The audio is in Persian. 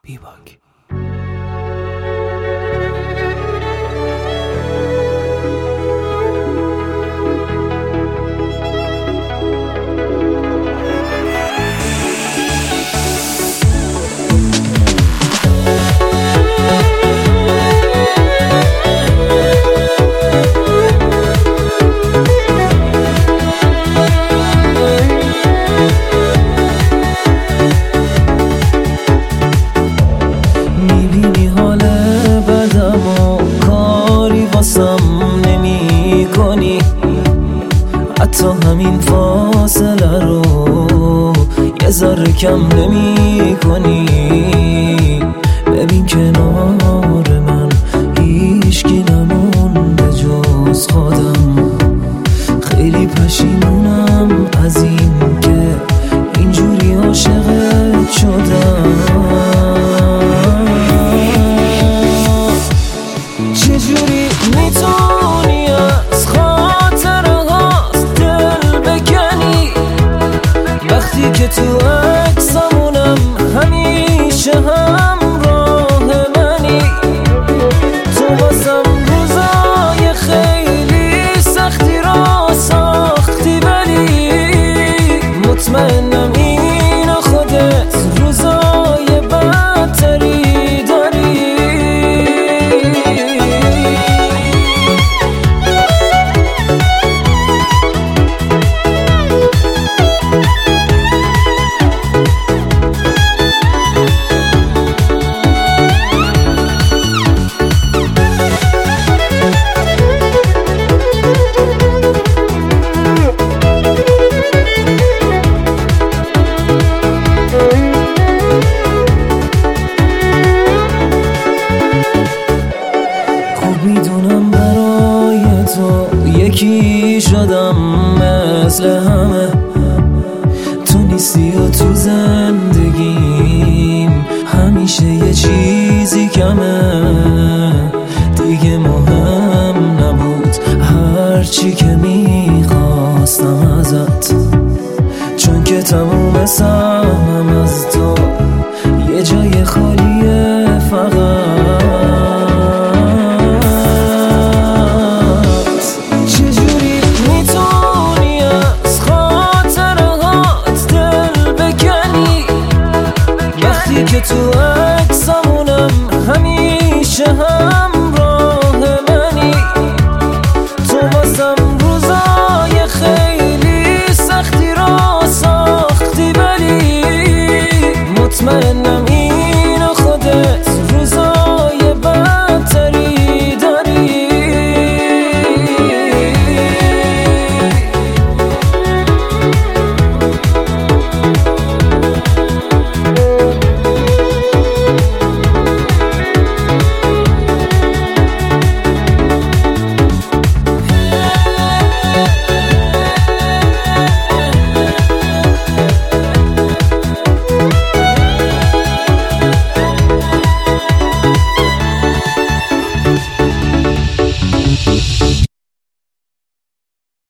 بیباک. حتی همین فاصله رو یه ذره کم نمی کنی. ببین کنار من هیچکی نمونده جز خودم. خیلی پشیمونم از این که اینجوری عاشقت شدم. چجوری میتونی از وقتی که تو عکسمونم همیشه همراه منی؟ تو واسم روزای خیلی سختی را ساختی، ولی مطمئنم اینو خودت روزای بدتری داری. میدونم برای تو یکی شدم مثل همه. تو نیستی و تو زندگیم همیشه یه چیزی کمه. دیگه مهم نبود هرچی که میخواستم ازت، چون که تموم سهمم از تو یه جای خالیه فقط. که تو عکسمونم همیشه همراه منی؟ تو واسم روزای خیلی سختی را ساختی، ولی مطمئنم این